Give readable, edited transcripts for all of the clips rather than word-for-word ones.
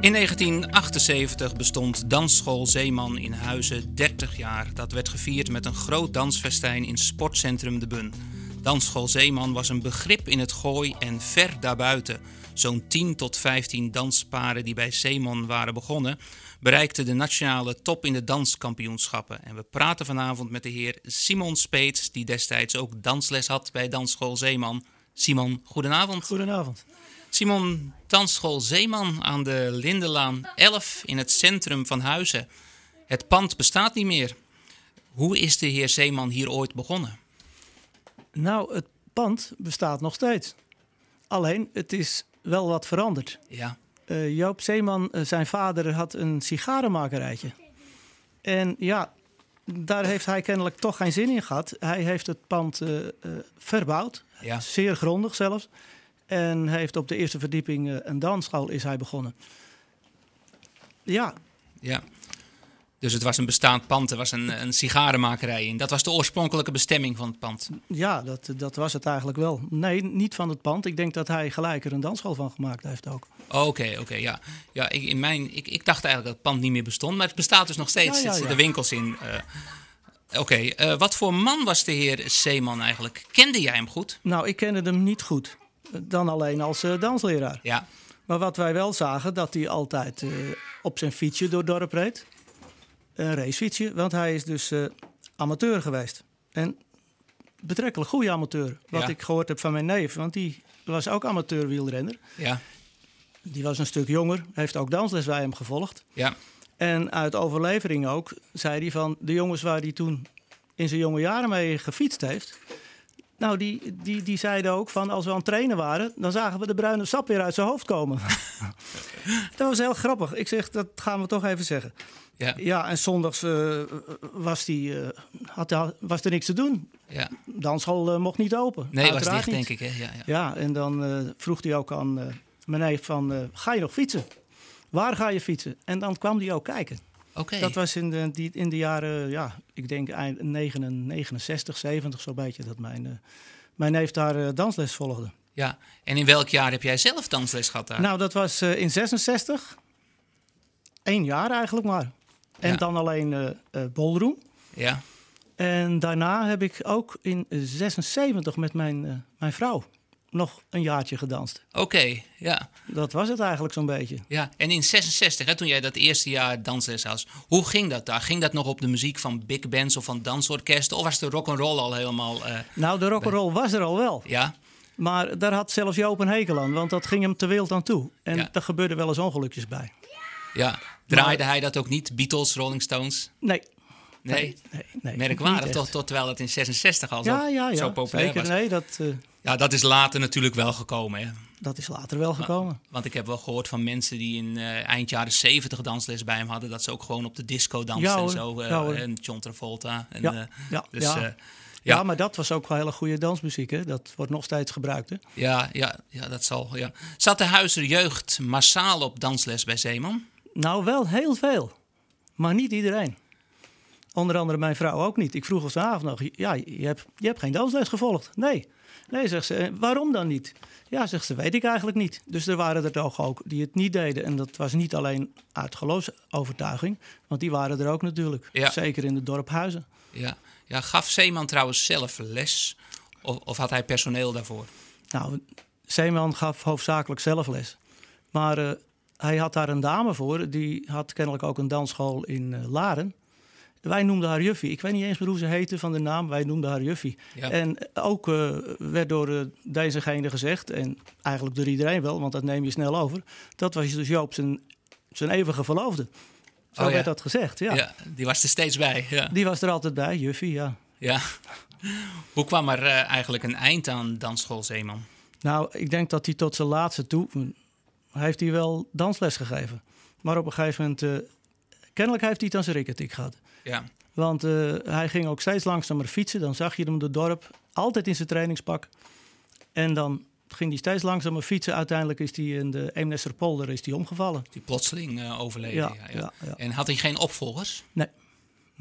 In 1978 bestond Dansschool Zeeman in Huizen 30 jaar. Dat werd gevierd met een groot dansfestijn in Sportcentrum De Bun. Dansschool Zeeman was een begrip in het Gooi en ver daarbuiten. Zo'n 10 tot 15 dansparen die bij Zeeman waren begonnen, bereikten de nationale top in de danskampioenschappen. En we praten vanavond met de heer Simon Speets, die destijds ook dansles had bij Dansschool Zeeman. Simon, goedenavond. Goedenavond. Simon, Dansschool Zeeman aan de Lindenlaan 11 in het centrum van Huizen. Het pand bestaat niet meer. Hoe is de heer Zeeman hier ooit begonnen? Nou, het pand bestaat nog steeds. Alleen, het is wel wat veranderd. Ja. Joop Zeeman, zijn vader, had een sigarenmakerijtje. En ja, daar heeft hij kennelijk toch geen zin in gehad. Hij heeft het pand verbouwd, Ja. zeer grondig zelfs. En heeft op de eerste verdieping een dansschool is hij begonnen. Ja. Ja. Dus het was een bestaand pand, er was een sigarenmakerij in. Dat was de oorspronkelijke bestemming van het pand. Ja, dat was het eigenlijk wel. Nee, niet van het pand. Ik denk dat hij gelijk er een dansschool van gemaakt heeft ook. Oké, ja. Ja, ik dacht eigenlijk dat het pand niet meer bestond, maar het bestaat dus nog steeds. Ja. Er zitten winkels in. Wat voor man was de heer Zeeman eigenlijk? Kende jij hem goed? Nou, ik kende hem niet goed. Dan alleen als dansleraar. Ja. Maar wat wij wel zagen, dat hij altijd op zijn fietsje door het dorp reed. Een racefietsje, want hij is dus amateur geweest. En betrekkelijk goede amateur. Wat ik gehoord heb van mijn neef, want die was ook amateur wielrenner. Ja. Die was een stuk jonger, heeft ook dansles bij hem gevolgd. Ja. En uit overlevering ook zei hij van de jongens waar hij toen in zijn jonge jaren mee gefietst heeft. Nou, die zeiden ook van als we aan het trainen waren, dan zagen we de bruine sap weer uit zijn hoofd komen. Dat was heel grappig. Ik zeg, dat gaan we toch even zeggen. Ja, en zondags was er niks te doen. Ja. Dansschool mocht niet open. Nee, was uiteraard dicht, niet. denk ik. Hè? Ja, en dan vroeg hij ook aan mijn neef van, ga je nog fietsen? Waar ga je fietsen? En dan kwam hij ook kijken. Oké. Dat was in de jaren, ik denk eind 69, 70 zo'n beetje, dat mijn neef daar dansles volgde. Ja, en in welk jaar heb jij zelf dansles gehad daar? Nou, dat was in 66. 1 jaar eigenlijk maar. En Ja. dan alleen ballroom. Ja. En daarna heb ik ook in 76 met mijn vrouw nog een jaartje gedanst. Oké, ja. Dat was het eigenlijk zo'n beetje. Ja, en in 66, hè, toen jij dat eerste jaar dansles had, hoe ging dat daar? Ging dat nog op de muziek van big bands of van dansorkesten? Of was de rock'n'roll al helemaal... Nou, de rock'n'roll was er al wel. Ja? Maar daar had zelfs Joop een hekel aan, want dat ging hem te wild aan toe. En Ja. daar gebeurde wel eens ongelukjes bij. Ja. Draaide hij dat ook niet? Beatles, Rolling Stones? Nee. Nee? Nee, Merkwaardig, niet toch? echt. Tot terwijl het in 66 al Ja, zo populair zeker. was. Nee, Ja, dat is later natuurlijk wel gekomen, hè? dat is later wel gekomen. Want ik heb wel gehoord van mensen die in eind jaren 70 dansles bij hem hadden, dat ze ook gewoon op de disco dansten Ja, en hoor. zo. Ja, hoor. En John Travolta. En, Ja. ja. Ja, maar dat was ook wel hele goede dansmuziek. Hè? Dat wordt nog steeds gebruikt. Hè? Ja, dat zal. Ja. Zat de Huizer jeugd massaal op dansles bij Zeeman? Nou, wel heel veel. Maar niet iedereen. Onder andere mijn vrouw ook niet. Ik vroeg vanavond nog, ja, je hebt geen dansles gevolgd. Nee, zegt ze. Waarom dan niet? Ja, zegt ze, weet ik eigenlijk niet. Dus er waren er toch ook die het niet deden. En dat was niet alleen uit geloofsovertuiging. Want die waren er ook natuurlijk. Ja. Zeker in het dorp Huizen. Ja. Gaf Zeeman trouwens zelf les? Of had hij personeel daarvoor? Nou, Zeeman gaf hoofdzakelijk zelf les. Maar hij had daar een dame voor. Die had kennelijk ook een dansschool in Laren. Wij noemden haar Juffie. Ik weet niet eens meer hoe ze heette van de naam. Wij noemden haar Juffie. Ja. En ook werd door dezegene gezegd, en eigenlijk door iedereen wel, want dat neem je snel over. Dat was dus Joop zijn eeuwige verloofde. Zo werd dat gezegd, ja. Ja, die was er steeds bij. Ja. Die was er altijd bij, Juffie, ja. Ja. Hoe kwam er eigenlijk een eind aan Dansschool Zeeman? Nou, ik denk dat hij tot zijn laatste toe heeft hij wel dansles gegeven. Maar op een gegeven moment, kennelijk heeft hij het aan zijn rikketik gehad. Ja. Want hij ging ook steeds langzamer fietsen. Dan zag je hem door het dorp, altijd in zijn trainingspak. En dan ging hij steeds langzamer fietsen. Uiteindelijk is hij in de Eemnesterpolder omgevallen. Die plotseling overleden. Ja. En had hij geen opvolgers? Nee.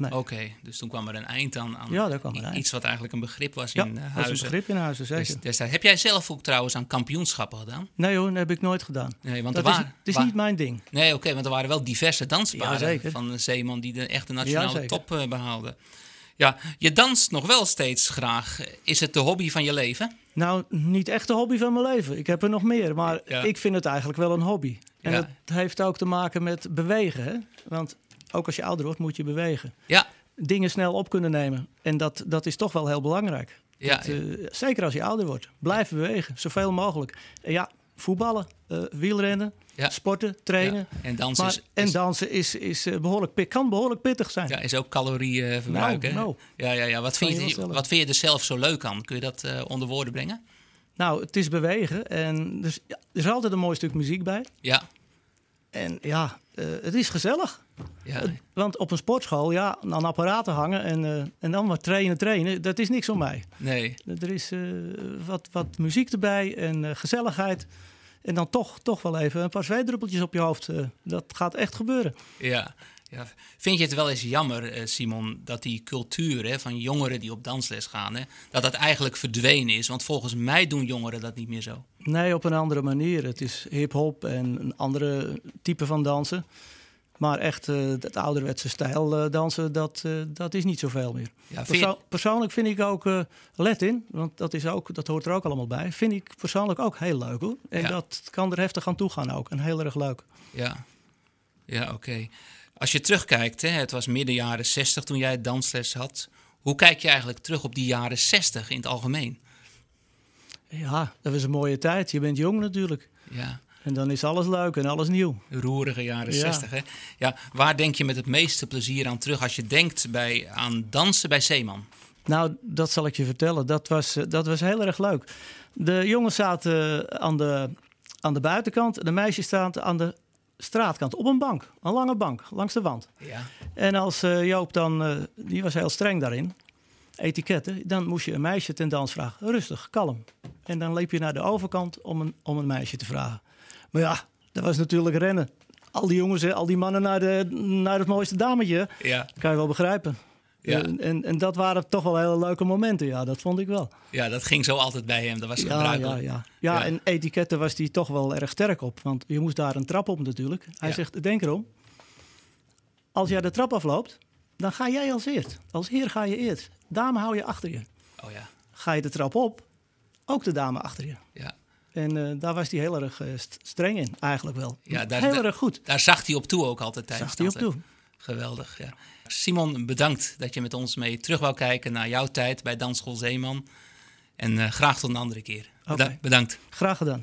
Nee. Oké, dus toen kwam er een eind aan Ja, daar kwam een eind. iets wat eigenlijk een begrip was Ja, in dat is Huizen. een begrip in Huizen, zeker. Dus heb jij zelf ook trouwens aan kampioenschappen gedaan? Nee hoor, dat heb ik nooit gedaan. Nee, want Het is niet mijn ding. Nee, oké, want er waren wel diverse dansparen Ja, zeker. van een Zeeman die de echte nationale Ja, top behaalde. Ja, je danst nog wel steeds graag. Is het de hobby van je leven? Nou, niet echt de hobby van mijn leven. Ik heb er nog meer, maar Ja. ik vind het eigenlijk wel een hobby. En Ja. het heeft ook te maken met bewegen. Hè? Want ook als je ouder wordt, moet je bewegen. Ja, Dingen snel op kunnen nemen. En dat is toch wel heel belangrijk. ja, Zeker als je ouder wordt. Blijven bewegen, zoveel mogelijk. En ja, voetballen, wielrennen, Ja. sporten, trainen. ja. En dansen Maar, en dansen is kan behoorlijk pittig zijn. is ook calorieverbruik. hè? Nou. Ja. Wat Kan je vind wel je, stellen. wat vind je er zelf zo leuk aan? Kun je dat onder woorden brengen? Nou, het is bewegen. En dus, ja, er is altijd een mooi stuk muziek bij. Ja, En ja, het is gezellig. ja, Want op een sportschool, ja, aan apparaten hangen en dan maar trainen, dat is niks voor mij. nee. Er is wat muziek erbij en gezelligheid. En dan toch wel even een paar zweetdruppeltjes op je hoofd. Dat gaat echt gebeuren. Ja. Vind je het wel eens jammer, Simon, dat die cultuur van jongeren die op dansles gaan, dat eigenlijk verdwenen is? Want volgens mij doen jongeren dat niet meer zo. Nee, op een andere manier. Het is hip-hop en een andere type van dansen. Maar echt het ouderwetse stijl dansen, dat is niet zoveel meer. Ja, Persoonlijk vind ik ook Latin, want dat hoort er ook allemaal bij. Vind ik persoonlijk ook heel leuk hoor. En dat kan er heftig aan toe gaan ook. En heel erg leuk. Ja, oké. Als je terugkijkt, het was midden jaren 60 toen jij dansles had. Hoe kijk je eigenlijk terug op die jaren 60 in het algemeen? Ja, dat was een mooie tijd. Je bent jong natuurlijk. Ja, En dan is alles leuk en alles nieuw. roerige jaren Ja. 60. Hè? Ja, waar denk je met het meeste plezier aan terug als je denkt aan dansen bij Zeeman? Nou, dat zal ik je vertellen. Dat was heel erg leuk. De jongens zaten aan de buitenkant. De meisjes staan aan de straatkant. Op een bank. Een lange bank. Langs de wand. Ja, En als Joop dan... die was heel streng daarin. Etiketten. Dan moest je een meisje ten dans vragen. Rustig, kalm. En dan liep je naar de overkant om een meisje te vragen. Maar ja, dat was natuurlijk rennen. Al die jongens, al die mannen naar het mooiste dametje. ja. Kan je wel begrijpen. Ja. En dat waren toch wel hele leuke momenten. Ja, dat vond ik wel. Ja, dat ging zo altijd bij hem. Dat was gebruikelijk. Ja, en etiketten was hij toch wel erg sterk op. Want je moest daar een trap op natuurlijk. Hij zegt, denk erom. Als jij de trap afloopt, dan ga jij als eerst. Als heer ga je eerst. Dame hou je achter je. Oh ja, Ga je de trap op, ook de dame achter je. ja. En daar was hij heel erg streng in, eigenlijk wel. Ja, heel erg goed. Daar zag hij op toe ook altijd tijdens Zag hij op dansen. toe. Geweldig, ja. Simon, bedankt dat je met ons mee terug wou kijken naar jouw tijd bij Dansschool Zeeman. En graag tot een andere keer. Oké. Bedankt. Graag gedaan.